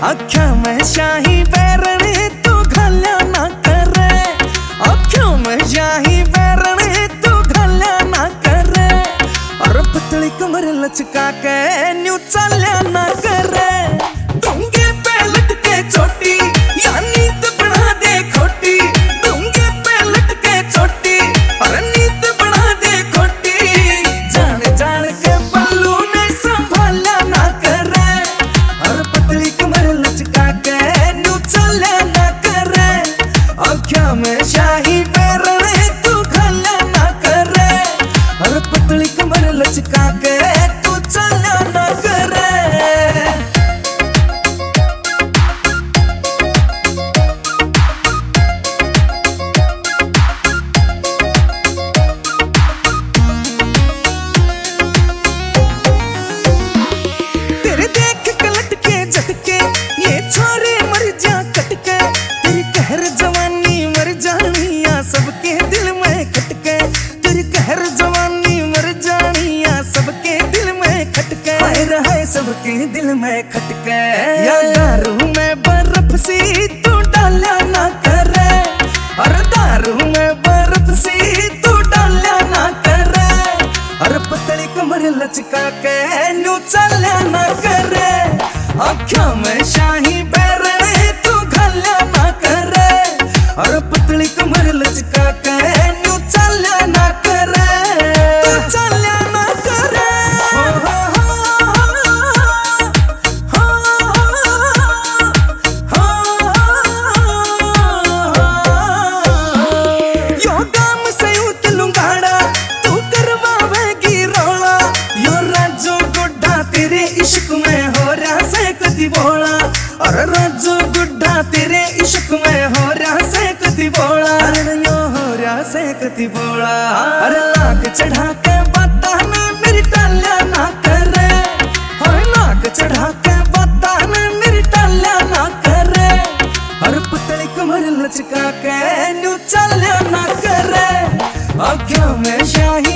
अख्या में शाही बैरणी तू घल्या ना करे, अख्या में शाही बैरणी तू घल्या ना करे, और पतली कमर लचका के न्यू चल्या ना करे। डोंगे पे लटके चोटी या नींद बना दे खोटी, डोंगे पे लटके चोटी और नींद बना दे खोटी, जान जान के पल्लू ने संभाला ना करे, और पतली कमर लचका के न्यू चल्या ना करे। अख्या में शाही बैरणी तू घल्या ना करे, और पतली कमर लचका के तू चल्या ना करे। तेरे देख के लटके झटके ये छोरे मर जा कटके, तेरी कहर जवानी मर जानिया सबके दिल में खटके, तेरी कहर जवानी मर जानिया सबके दिल में खटके, हाय रहे सबके दिल में खटके। या दारू में बर्फ सी तू डाला ना करे, और दारू में बर्फ सी तू डाला ना करे, और पतली कमर लचका के न्यू चल्या ना करे। अख्या में शाही बैरणी तू घल्या ना करे, और पतली कमर लचका के न्यू चल्या ना करे, तू चल्या ना करे। यो गाम से उतलूंगाड़ा तू करवावेगी रोला, यो राजू गुड्डा तेरे इश्क में हो रहा से कदी बोला, और राजू गुड्डा तेरे इश्क में हो रहा से कदी बोला, अरे यो हो रहा से कदी बोला। अरे नाक चढ़ा के बाता में मेरी टाल्या ना करे, और नाक चढ़ा के बाता में मेरी टाल्या ना करे, और पतली कमर लचका के न्यू चल्या ना करे। अख्या में शाही